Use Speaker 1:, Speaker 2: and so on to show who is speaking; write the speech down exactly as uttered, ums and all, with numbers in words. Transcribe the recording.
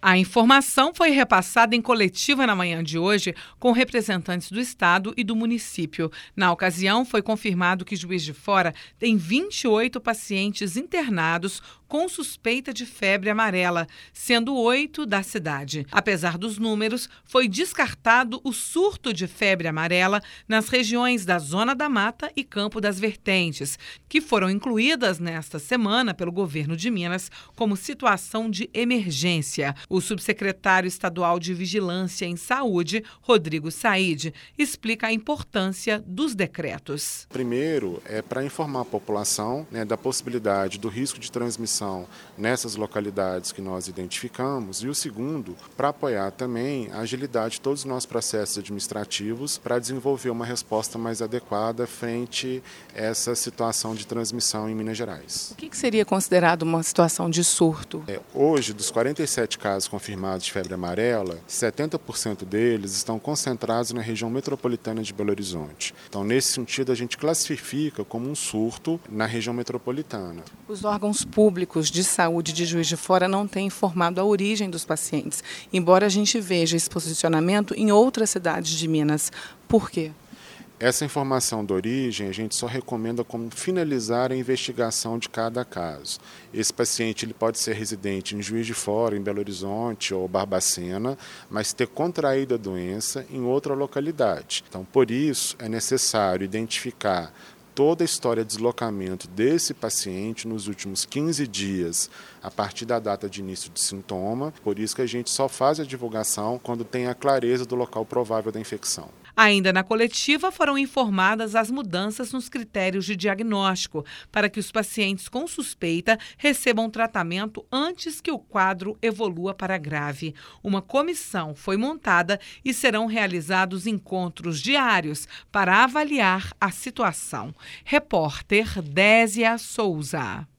Speaker 1: A informação foi repassada em coletiva na manhã de hoje com representantes do estado e do município. Na ocasião, foi confirmado que Juiz de Fora tem vinte e oito pacientes internados com suspeita de febre amarela, sendo oito da cidade. Apesar dos números, foi descartado o surto de febre amarela nas regiões da Zona da Mata e Campo das Vertentes, que foram incluídas nesta semana pelo governo de Minas como situação de emergência. O subsecretário estadual de Vigilância em Saúde, Rodrigo Said, explica a importância dos decretos.
Speaker 2: Primeiro, é para informar a população, né, da possibilidade do risco de transmissão nessas localidades que nós identificamos, e o segundo, para apoiar também a agilidade de todos os nossos processos administrativos para desenvolver uma resposta mais adequada frente a essa situação de transmissão em Minas Gerais.
Speaker 3: O que que seria considerado uma situação de surto?
Speaker 2: É, hoje, dos quarenta e sete casos confirmados de febre amarela, setenta por cento deles estão concentrados na região metropolitana de Belo Horizonte. Então, nesse sentido, a gente classifica como um surto na região metropolitana.
Speaker 3: Os órgãos públicos de saúde de Juiz de Fora não têm informado a origem dos pacientes, embora a gente veja esse posicionamento em outras cidades de Minas. Por quê?
Speaker 2: Essa informação da origem a gente só recomenda como finalizar a investigação de cada caso. Esse paciente ele pode ser residente em Juiz de Fora, em Belo Horizonte ou Barbacena, mas ter contraído a doença em outra localidade. Então, por isso, é necessário identificar toda a história de deslocamento desse paciente nos últimos quinze dias, a partir da data de início de sintoma. Por isso que a gente só faz a divulgação quando tem a clareza do local provável da infecção.
Speaker 1: Ainda na coletiva foram informadas as mudanças nos critérios de diagnóstico para que os pacientes com suspeita recebam tratamento antes que o quadro evolua para grave. Uma comissão foi montada e serão realizados encontros diários para avaliar a situação. Repórter Désia Souza.